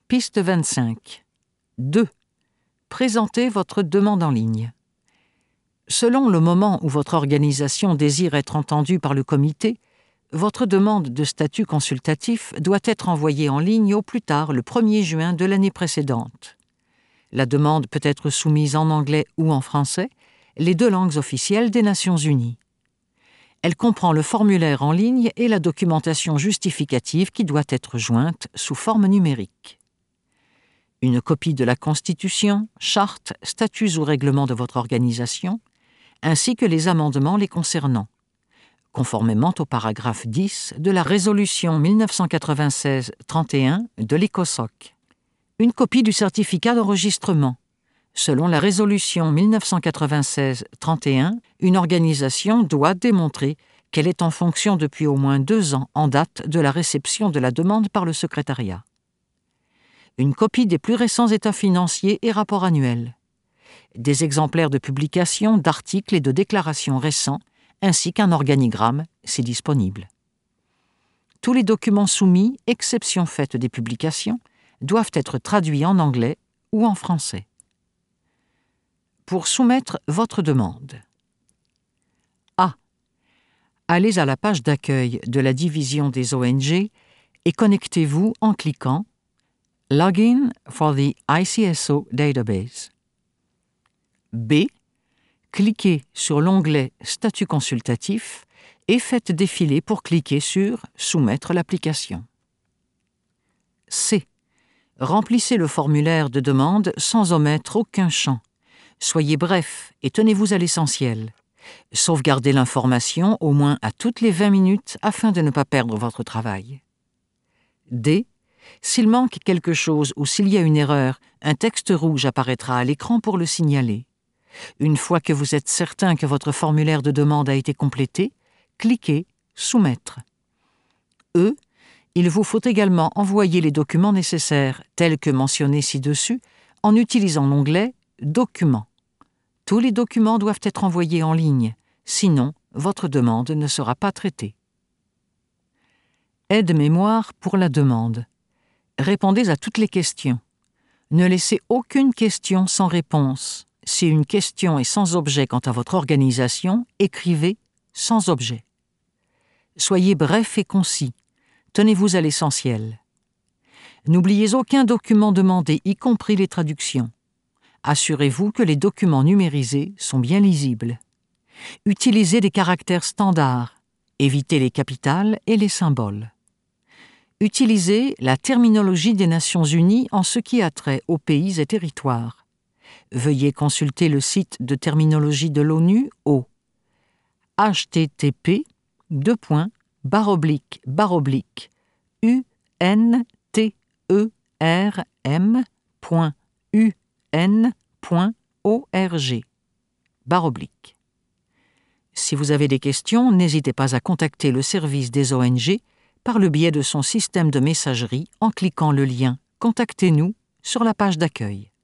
Piste 25. 2. Présentez votre demande en ligne. Selon le moment où votre organisation désire être entendue par le comité, votre demande de statut consultatif doit être envoyée en ligne au plus tard le 1er juin de l'année précédente. La demande peut être soumise en anglais ou en français, les 2 langues officielles des Nations Unies. Elle comprend le formulaire en ligne et la documentation justificative qui doit être jointe sous forme numérique. Une copie de la Constitution, charte, statuts ou règlements de votre organisation, ainsi que les amendements les concernant, conformément au paragraphe 10 de la résolution 1996-31 de l'ECOSOC. Une copie du certificat d'enregistrement. Selon la résolution 1996-31, une organisation doit démontrer qu'elle est en fonction depuis au moins 2 ans en date de la réception de la demande par le secrétariat. Une copie des plus récents états financiers et rapports annuels. Des exemplaires de publications, d'articles et de déclarations récents, ainsi qu'un organigramme, si disponible. Tous les documents soumis, exception faite des publications, doivent être traduits en anglais ou en français. Pour soumettre votre demande. A. Allez à la page d'accueil de la division des ONG et connectez-vous en cliquant « Login for the ICSO database ». B. Cliquez sur l'onglet « Statut consultatif » et faites défiler pour cliquer sur « Soumettre l'application ». C. Remplissez le formulaire de demande sans omettre aucun champ. Soyez bref et tenez-vous à l'essentiel. Sauvegardez l'information au moins à toutes les 20 minutes afin de ne pas perdre votre travail. D. S'il manque quelque chose ou s'il y a une erreur, un texte rouge apparaîtra à l'écran pour le signaler. Une fois que vous êtes certain que votre formulaire de demande a été complété, cliquez « Soumettre ». E. Il vous faut également envoyer les documents nécessaires, tels que mentionnés ci-dessus, en utilisant l'onglet « Documents ». Tous les documents doivent être envoyés en ligne, sinon votre demande ne sera pas traitée. Aide-mémoire pour la demande. Répondez à toutes les questions. Ne laissez aucune question sans réponse. Si une question est sans objet quant à votre organisation, écrivez « sans objet ». Soyez bref et concis. Tenez-vous à l'essentiel. N'oubliez aucun document demandé, y compris les traductions. Assurez-vous que les documents numérisés sont bien lisibles. Utilisez des caractères standards. Évitez les capitales et les symboles. Utilisez la terminologie des Nations Unies en ce qui a trait aux pays et territoires. Veuillez consulter le site de terminologie de l'ONU au http://unterm.un.org. Si vous avez des questions, n'hésitez pas à contacter le service des ONG par le biais de son système de messagerie en cliquant le lien « Contactez-nous » sur la page d'accueil.